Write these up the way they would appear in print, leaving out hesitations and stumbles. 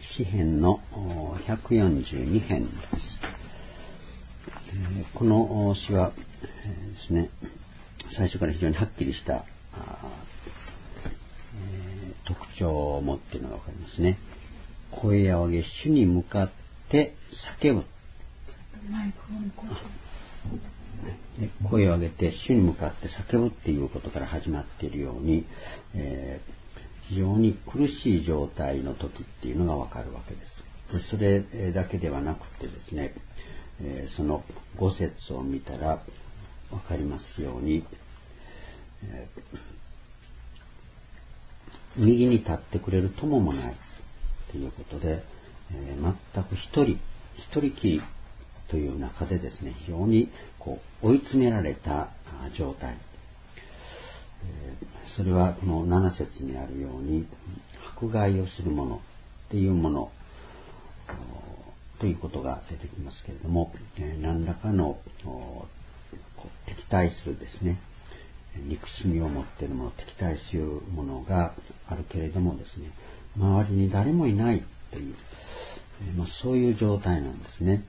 詩編の142編です。この詩はですね、最初から非常にはっきりした特徴を持っているのがわかりますね。声を上げ主に向かって叫ぶ。声を上げて主に向かって叫ぶっていうことから始まっているように、非常に苦しい状態の時っていうのがわかるわけです。それだけではなくてですね、その5節を見たらわかりますように、右に立ってくれる友もないということで、全く一人きりという中でですね、非常に追い詰められた状態、それはこの7節にあるように迫害をする者っていうものということが出てきますけれども、何らかの敵対するですね、憎しみを持っているもの、敵対するものがあるけれどもですね、周りに誰もいないという、そういう状態なんですね。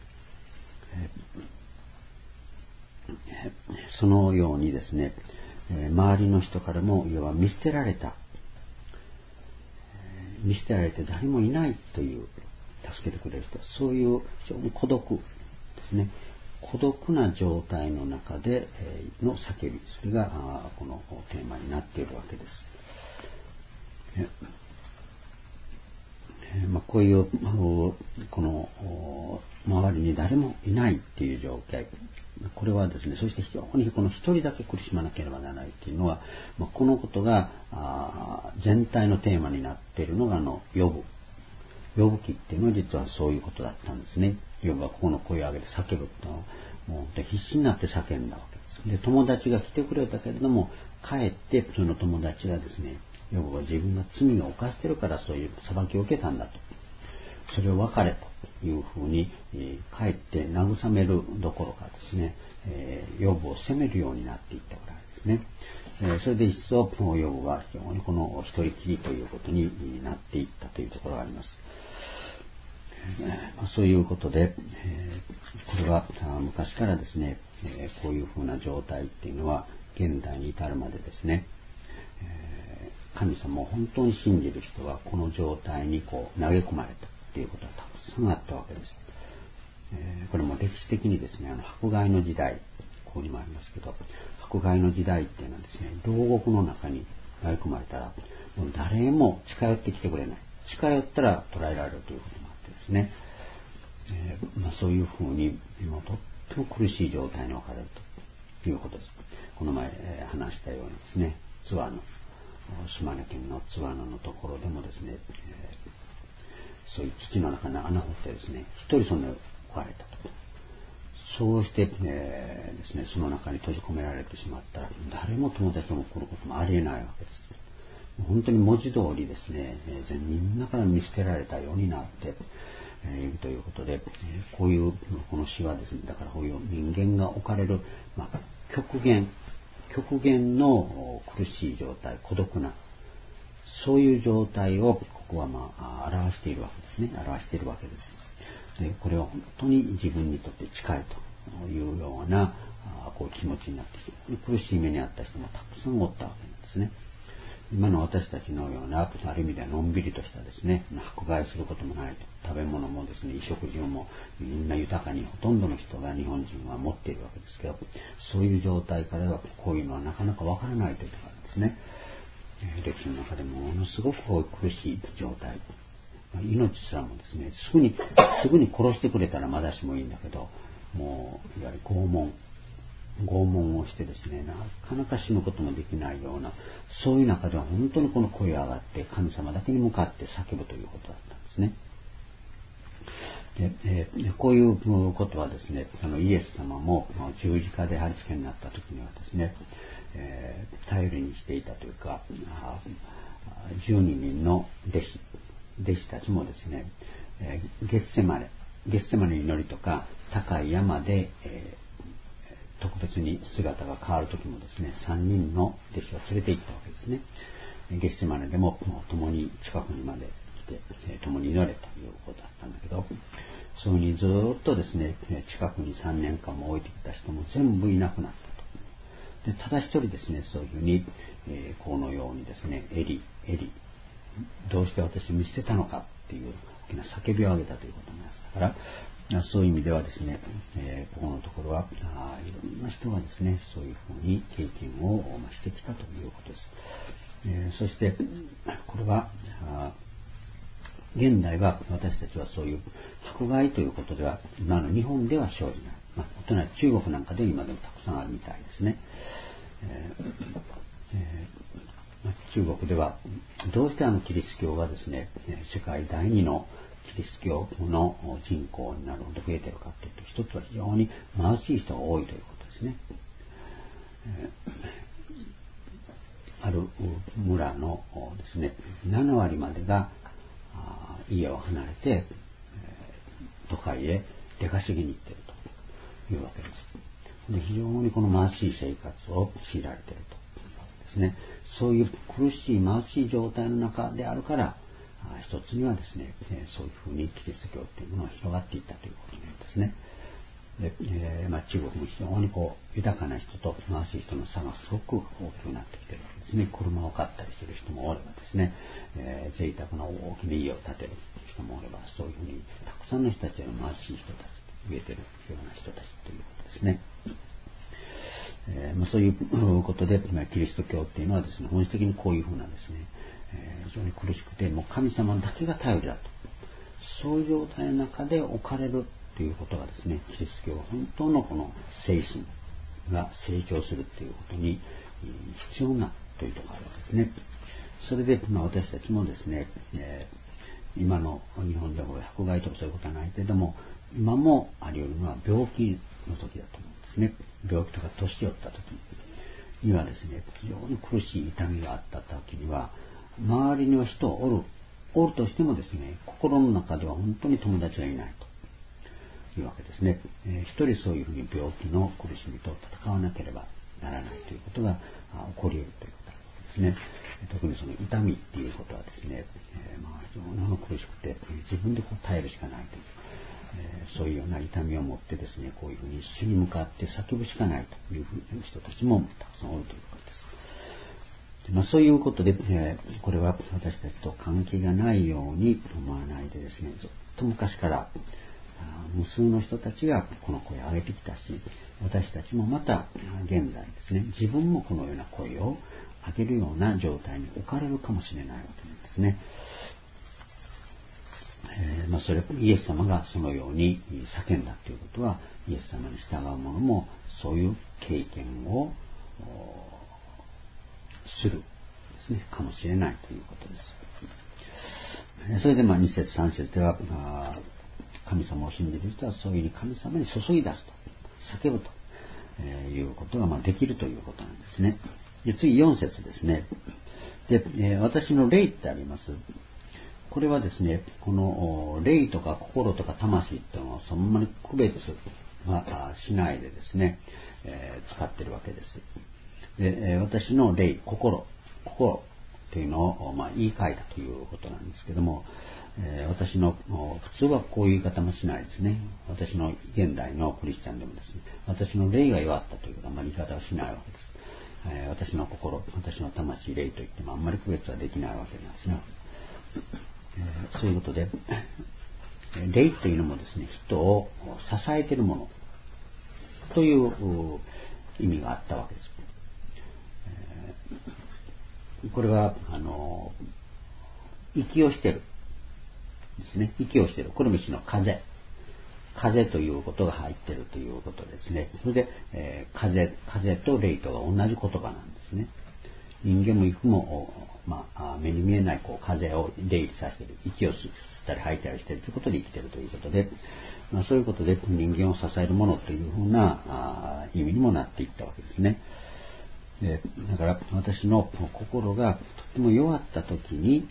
そのようにですね、周りの人からも要は見捨てられて誰もいないという、助けてくれる人、そういう非常に孤独ですね、孤独な状態の中での叫び、それがこのテーマになっているわけです。こういうこの周りに誰もいないっていう状態、これはですね、そして非常にこの一人だけ苦しまなければならないっていうのは、このことが全体のテーマになっているのがヨブ記っていうのは実はそういうことだったんですね。ヨブはここの声を上げて叫ぶと、もう必死になって叫んだわけです。で、友達が来てくれたけれども、かえってその友達がですね、ヨブは自分が罪を犯しているからそういう裁きを受けたんだと、それを別れというふうに、かえって慰めるどころかですね、ヨブを責めるようになっていったぐらいですね。それで一層ヨブは非常にこの一人きりということになっていったというところがあります。そういうことで、これは昔からですね、こういうふうな状態っていうのは現代に至るまでですね、神様を本当に信じる人はこの状態に投げ込まれたということはたくさんあったわけです。これも歴史的にですね、迫害の時代、ここにもありますけど、迫害の時代っていうのはですね、牢獄の中に投げ込まれたらもう誰も近寄ってきてくれない、近寄ったら捕らえられるということもあってですね、そういうふうにとっても苦しい状態に置かれるということです。この前話したようにですね、島根県の津和野のところでもですね、そういう土の中に穴を掘ってですね、一人その置かれたと。そうして、ですね、その中に閉じ込められてしまったら、誰も友達も来ることもありえないわけです。本当に文字通りですね、みんなから見捨てられたようになっているということで、この詩はですね、だからこういう人間が置かれる、極限の苦しい状態、孤独な、そういう状態をここは表しているわけですね。表しているわけです。で、これは本当に自分にとって近いというような気持ちになって、苦しい目にあった人もたくさんおったわけなんですね。今の私たちのような、ある意味ではのんびりとしたですね、迫害することもないと、食べ物もですね、衣食住もみんな豊かに、ほとんどの人が日本人は持っているわけですけど、そういう状態からはこういうのはなかなかわからないということなんですね。歴史の中でものすごく苦しい状態、命すらもですね、すぐに殺してくれたらまだしもいいんだけど、もういわゆる拷問をしてですね、なかなか死ぬこともできないような、そういう中では本当にこの声が上がって神様だけに向かって叫ぶということだったんですね。でこういうことはですね、イエス様も十字架で貼り付けになった時にはですね、頼りにしていたというか、12人の弟子たちもですね、ゲッセマネ祈りとか高い山で、特別に姿が変わる時もですね、3人の弟子を連れて行ったわけですね。ゲッセマネでも共に近くにまで来 、共に祈れということだったんだけど、そういうふうにずっとですね、近くに3年間も置いてきた人も全部いなくなったと。で、ただ一人ですね、そういうふうに、このようにですね、エリ、どうして私を見捨てたのかっていう大きな叫びを上げたということになりましたから、そういう意味ではですね、ここのところはいろんな人がですね、そういうふうに経験をしてきたということです。そしてこれは現代は私たちはそういう迫害ということでは今の日本では生じない、お隣中国なんかで今でもたくさんあるみたいですね。中国ではどうしてキリスト教がですね、世界第二のキリスト教の人口になるほど増えているかというと、一つは非常に貧しい人が多いということですね。ある村のですね、7割までが家を離れて都会へ出稼ぎに行っているというわけです。で、非常にこの貧しい生活を強いられているとですね。そういう苦しい貧しい状態の中であるから、一つにはですね、そういうふうにキリスト教というものが広がっていったということなんですね。で、中国も非常に豊かな人と貧しい人の差がすごく大きくなってきているわけですね。車を買ったりする人もおればですね、贅沢な大きな家を建てる人もおれば、そういうふうにたくさんの人たちの貧しい人たち、飢えているような人たちということですね。そういうことで、キリスト教っていうのはですね、本質的にこういうふうなですね、非常に苦しくて、もう神様だけが頼りだと。そういう状態の中で置かれるということがですね、キリスト教は本当のこの精神が成長するということに必要なというところがあるわけですね。それで、私たちもですね、今の日本でも迫害とかそういうことはないけれども、今もあり得るのは病気の時だと思うんですね。病気とか年寄った時にはですね、非常に苦しい痛みがあった時には、周りには人おるとしてもですね、心の中では本当に友達がいないというわけですね。一人そういうふうに病気の苦しみと戦わなければならないということが起こり得るということですね。特にその痛みっていうことはですね、非常に苦しくて自分で耐えるしかないという、そういうような痛みを持ってですね、こういうふうに主に向かって叫ぶしかないという人たちもたくさんおるということです。そういうことで、これは私たちと関係がないように思わないでですね、ずっと昔から無数の人たちがこの声を上げてきたし、私たちもまた現在ですね、自分もこのような声を上げるような状態に置かれるかもしれないわけなんですね。それイエス様がそのように叫んだということは、イエス様に従う者もそういう経験をするですね、かもしれないということです。それで2節3節では神様を信じる人はそういうふうに神様に注い出すと叫ぶということができるということなんですね。で、次4節ですね。で、私の霊ってあります。これはですね、この霊とか心とか魂っていうのはそんなに区別はしないでですね、使っているわけです。で、私の霊、心というのを言い換えたということなんですけども、私の普通はこういう言い方もしないですね。私の現代のクリスチャンでもですね、私の霊が弱ったということは言い方をしないわけです。私の心、私の魂、霊といってもあんまり区別はできないわけなんですね。そういうことで、霊というのもですね、人を支えているものという意味があったわけです。これは息をしているですね。息をしている。これも一種の風ということが入っているということですね。それで、風と霊とは同じ言葉なんですね。人間も息も、目に見えない風を出入りさせている。息を吸ったり吐いたりしているということで生きているということで、そういうことで人間を支えるものというふうな意味にもなっていったわけですね。だから私の心がとても弱ったときに、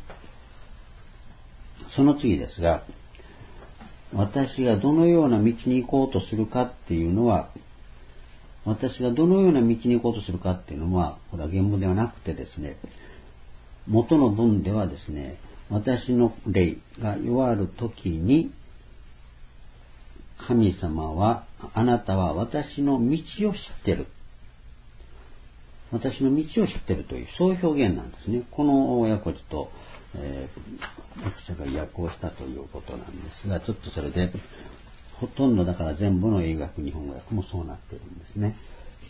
その次ですが、私がどのような道に行こうとするかっていうのは、私がどのような道に行こうとするかっていうのは、これは原文ではなくてですね、元の文ではですね、 私の霊が弱るときに、神様は、あなたは私の道を知ってる。私の道を知ってるという、そういう表現なんですね。この訳をちょっと、訳者が訳をしたということなんですが、ちょっとそれで、ほとんどだから全部の英訳、日本語訳もそうなっているんですね。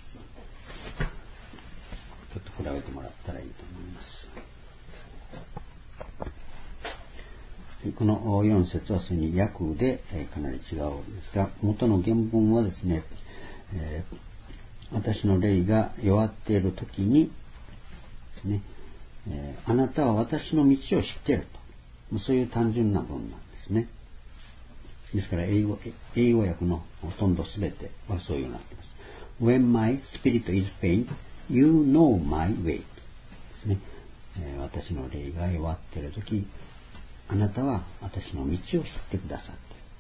ちょっと比べてもらったらいいと思います。この4節はそれに訳でかなり違うんですが、元の原文はですね、私の霊が弱っているときにですね、あなたは私の道を知っていると、そういう単純な文なんですね。ですから英語訳のほとんどすべてはそういうようになっています。When my spirit is faint, you know my way ですね。私の霊が弱っているとき、あなたは私の道を知ってくださ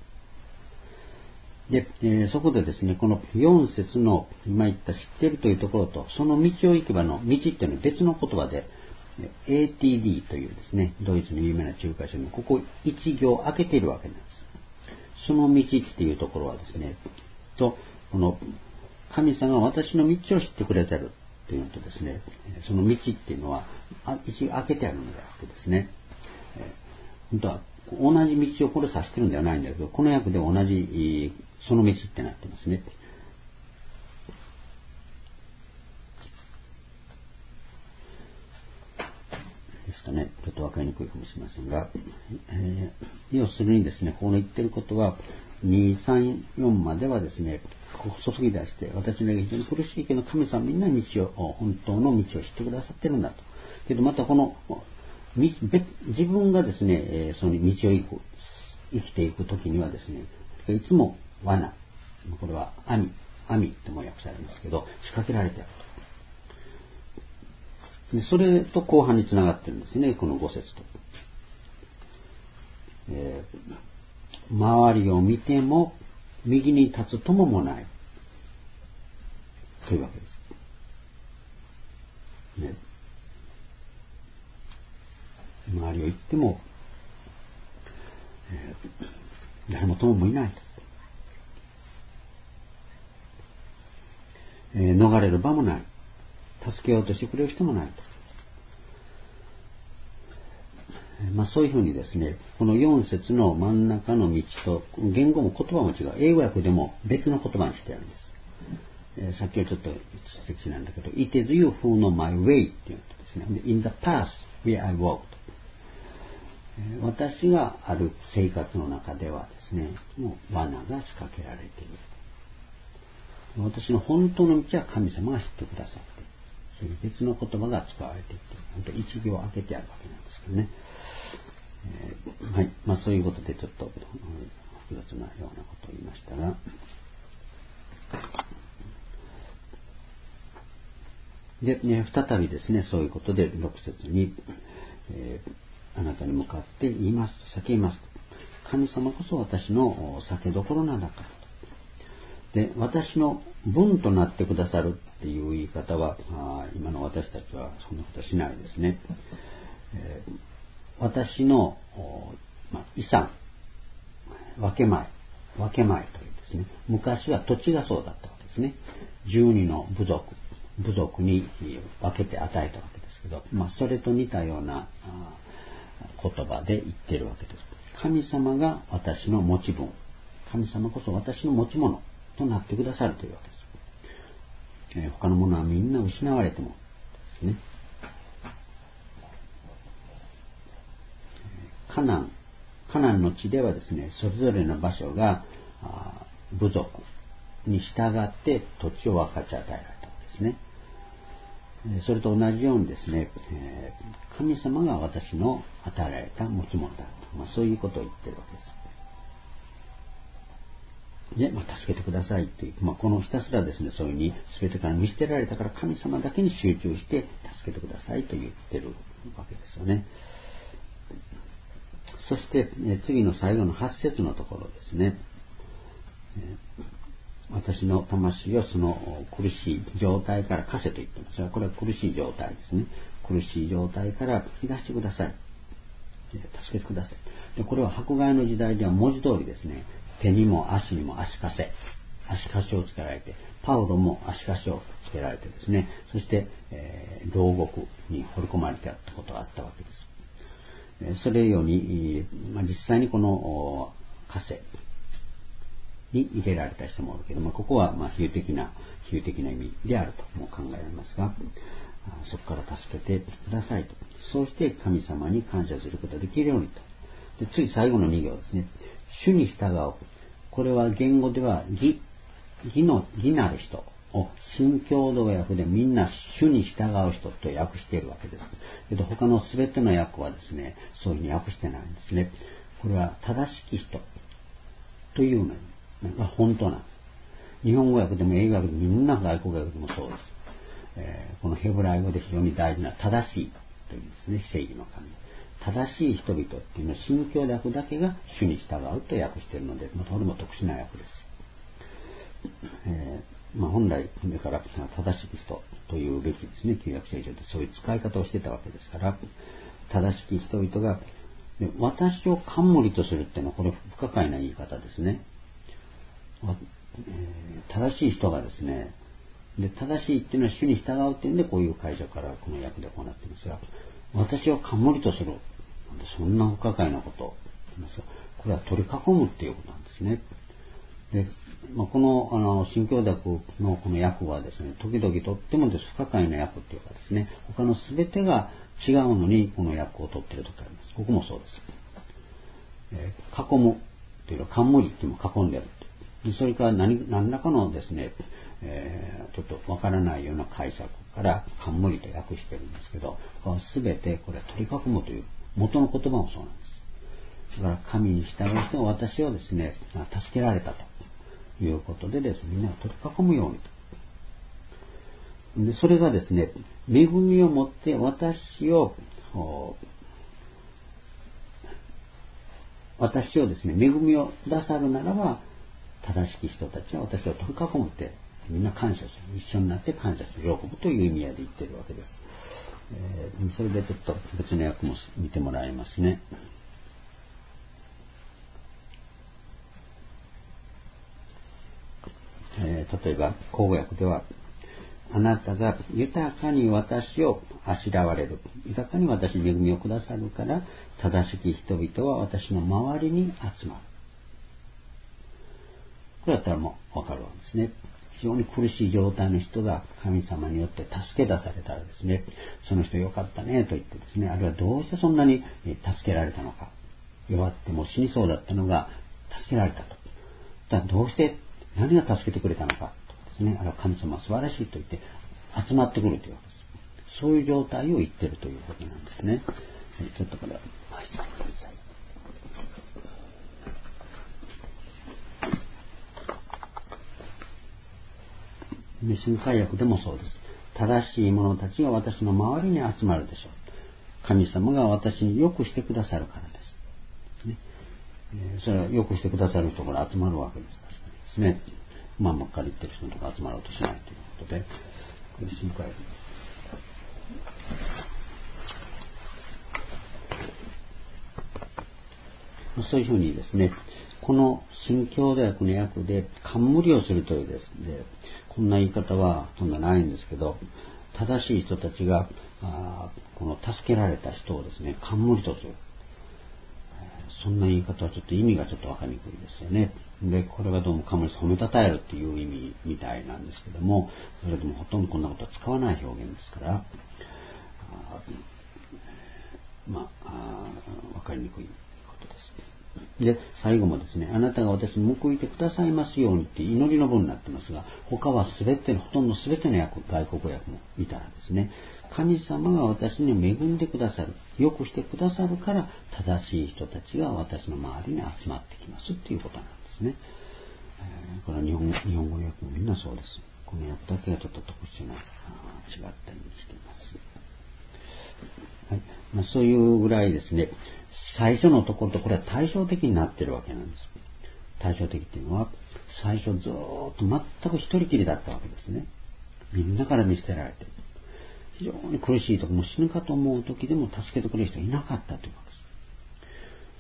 っている。で、そこでですね、この4節の今言った知っているというところと、その道を行けばの道っていうのは別の言葉で、ATD というですね、ドイツの有名な中華書にここ1行開けているわけなんです。その道っていうところはですね、この神様が私の道を知ってくれてるというのとですね、その道っていうのは一応開けてあるのであってですね、本当は同じ道をこれ指してるんではないんだけど、この訳で同じその道ってなってますね。ですかね、ちょっと分かりにくいかもしれませんが、要するにですね、この言ってることは2、3、4まではですね、注ぎ出して、私の非常に苦しいけど神様みんな道を、本当の道を知ってくださってるんだと。けどまたこの自分がですね、その道を生きていくときにはですね、いつも罠、これは網とも訳されますけど、仕掛けられていると。でそれと後半につながっているんですね、この5節と。周りを見ても右に立つ友もないというわけです。ね、周りを行っても、誰も友もいない。逃れる場もない。助けようとしてくれる人もないと。そういうふうにですね、この4節の真ん中の道と、言語も言葉も違う。英語訳でも別の言葉にしてあるんです。さっきはちょっと指摘なんだけど、It is you who know my way っていうことですね。In the path where I walked。私がある生活の中ではですね、もう罠が仕掛けられている。私の本当の道は神様が知ってくださって、そういう別の言葉が使われていて、本当に一行開けてあるわけなんですけどね。はい。そういうことでちょっと複雑なようなことを言いましたが、で、再びですね、そういうことで6節に、あなたに向かって言いますと、叫びますと。神様こそ私の酒どころなんだからと。で、私の分となってくださるっていう言い方は、今の私たちはそんなことしないですね。私の、遺産、分け前というですね、昔は土地がそうだったわけですね。12の部族に分けて与えたわけですけど、それと似たような言葉で言っているわけです。神様が私の持ち分、神様こそ私の持ち物となってくださるというわけです。他のものはみんな失われてもですね。カナンの地ではですね、それぞれの場所が部族に従って土地を分かち与えられたわけですね。それと同じようにですね、神様が私の与えられた持ち物だと、そういうことを言っているわけです。で、助けてくださいという、このひたすらですね、そういうふうに全てから見捨てられたから神様だけに集中して助けてくださいと言っているわけですよね。そして次の最後の8節のところですね。私の魂をその苦しい状態から貸せと言っていますが、これは苦しい状態ですね。苦しい状態から引き出してください。 助けてください。で、これは迫害の時代では文字通りですね、手にも足にも足かせをつけられて、パウロも足かせをつけられてですね、そして、牢獄に放り込まれてあったことがあったわけです。それように、実際にこの枷に入れられた人もおるけども、ここは比喩的な意味であるとも考えられますが、そこから助けてくださいと。そうして神様に感謝することができるようにと。で、次最後の2行ですね。主に従う。これは言語では義なる人を新共同訳でみんな主に従う人と訳しているわけです。けど他の全ての訳はですね、そういうふうに訳してないんですね。これは正しき人というのが本当なんです。日本語訳でも英語訳でもみんな外国訳でもそうです。このヘブライ語で非常に大事な正しいというんですね、正義の神。正しい人々っていうのは新共同訳だけが主に従うと訳しているので、とても特殊な訳です。本来だから正しき人というべきですね、旧約聖書でそういう使い方をしてたわけですから、正しき人々が私を冠とするっていうのはこれ不可解な言い方ですね。正しい人がですね、で正しいっていうのは主に従うっていうんでこういう解釈からこの訳で行っていますが、私を冠とする、そんな不可解なことを言いますが、これは取り囲むっていうことなんですね。で、この新共同訳のこの訳はですね、時々とっても不可解な訳っていうかですね、他の全てが違うのにこの訳を取っているときあります。ここもそうです。囲むというのは冠っていうのを囲んである。それから何らかのですね、ちょっとわからないような解釈から冠と訳してるんですけど、全てこれは取り囲むという元の言葉もそうなんです。だから神に従う人が私をですね、助けられたということでですね、みんなが取り囲むようにと。で、それがですね、恵みをもって私をですね、恵みをくださるならば、正しき人たちは私を取り囲むってみんな感謝する、一緒になって感謝する、喜ぶという意味合いで言っているわけです。それでちょっと別の訳も見てもらいますね。例えば口語訳では、あなたが豊かに私をあしらわれる、豊かに私に恵みをくださるから正しき人々は私の周りに集まる。これだったらもうわかるわけですね。非常に苦しい状態の人が神様によって助け出されたらですね、その人よかったねと言ってですね、あるいはどうしてそんなに助けられたのか、弱ってもう死にそうだったのが助けられたと。だからどうして何が助けてくれたのかとかですね、あるいは神様は素晴らしいと言って集まってくるというわけです。そういう状態を言っているということなんですね。ちょっとこれははい、ください。新海訳でもそうです。正しい者たちが私の周りに集まるでしょう。神様が私によくしてくださるからです。ね、それはよくしてくださる人から集まるわけですね。ばっかり言ってる人とか集まろうとしないということで、これ新海訳です。そういうふうにですね、この新共同訳の訳で冠をするというですね、こんな言い方はほとんどないんですけど、正しい人たちがこの助けられた人をですね、冠とする。そんな言い方はちょっと意味がちょっとわかりにくいですよね。で、これがどうも冠褒めたたえるっていう意味みたいなんですけども、それでもほとんどこんなことは使わない表現ですから、わかりにくいことです。で、最後もですね、あなたが私に報いてくださいますようにって祈りの文になってますが、他はほとんど全ての訳、外国訳も見たらですね、神様が私に恵んでくださる、よくしてくださるから、正しい人たちが私の周りに集まってきますっていうことなんですね。これは日本語訳もみんなそうです。この訳だけがちょっと特殊な、違ったりしています。はい、そういうぐらいですね、最初のところとこれは対照的になっているわけなんです。対照的っていうのは、最初ずーっと全く一人きりだったわけですね。みんなから見捨てられて、非常に苦しいとき、もう死ぬかと思う時でも助けてくれる人いなかったというわけです。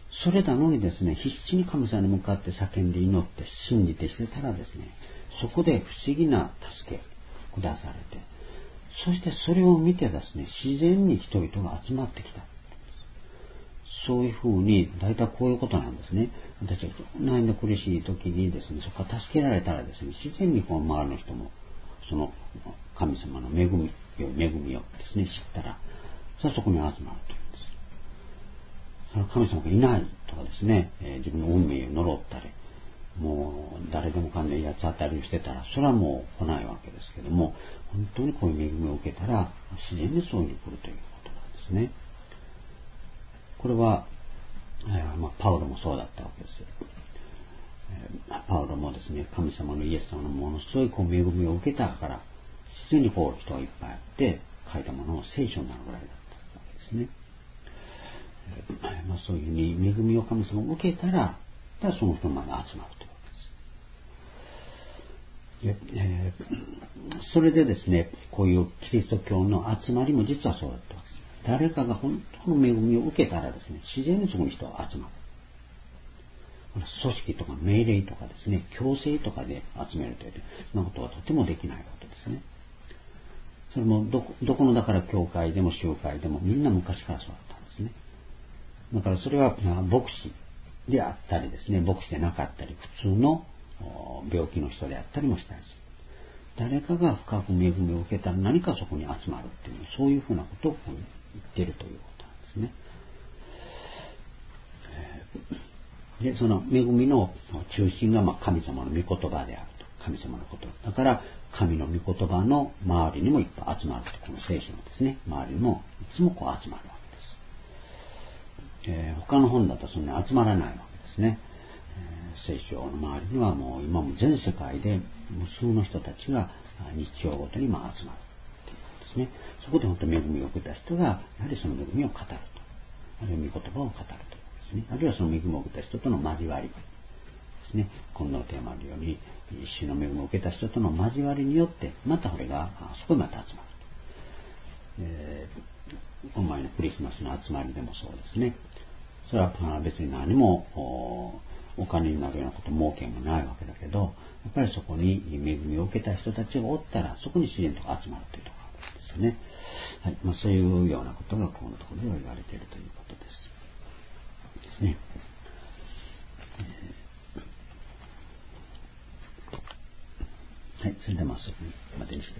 それなのにですね、必死に神様に向かって叫んで祈って信じてしてたらですね、そこで不思議な助けくだされて、そしてそれを見てですね、自然に人々が集まってきた。そういうふうに、大体こういうことなんですね。私は悩んで苦しい時にですね、そこから助けられたらですね、自然にこの周りの人も、その神様の恵みをですね、知ったら、そこに集まるというんです。その神様がいないとかですね、自分の運命を呪ったり、もう誰でもかんで八つ当たりをしてたら、それはもう来ないわけですけども、本当にこういう恵みを受けたら、自然にそういう来るということなんですね。これは、パウロもそうだったわけですよ。パウロもですね、神様のイエス様のものすごいこう恵みを受けたから、自然にこう人がいっぱいあって、書いたものを聖書になるぐらいだったわけですね。そういうふうに恵みを神様が受けたら、その人まで集まるというわけです。それでですね、こういうキリスト教の集まりも実はそうだったわけです。誰かが本当の恵みを受けたらですね、自然にそこに人が集まる。組織とか命令とかですね、強制とかで集めるという、そんなことはとてもできないことですね。それもどこのだから教会でも集会でもみんな昔からそうだったんですね。だからそれは牧師であったりですね、牧師でなかったり、普通の病気の人であったりもしたりする。誰かが深く恵みを受けたら何かそこに集まるっていう、そういうふうなことを言っているということなんですね。で、その恵みの中心が神様の御言葉であると。神様のこと。だから、神の御言葉の周りにもいっぱい集まると。この聖書のですね、周りにもいつもこう集まるわけです。他の本だとそんなに集まらないわけですね。聖書の周りにはもう今も全世界で無数の人たちが日曜ごとに集まるということですね。そこで本当に恵みを受けた人が、やはりその恵みを語ると。あるいは御言葉を語ると。あるいはその恵みを受けた人との交わりですね。今度のテーマのように、主の恵みを受けた人との交わりによって、またこれがそこにまた集まると。今前のクリスマスの集まりでもそうですね。それは別に何もお金になるようなこと、儲けもないわけだけど、やっぱりそこに恵みを受けた人たちがおったら、そこに自然と集まるというところですよね。はい。そういうようなことがこのところで言われているということです。ですね。はい。それではまっすぐまでにして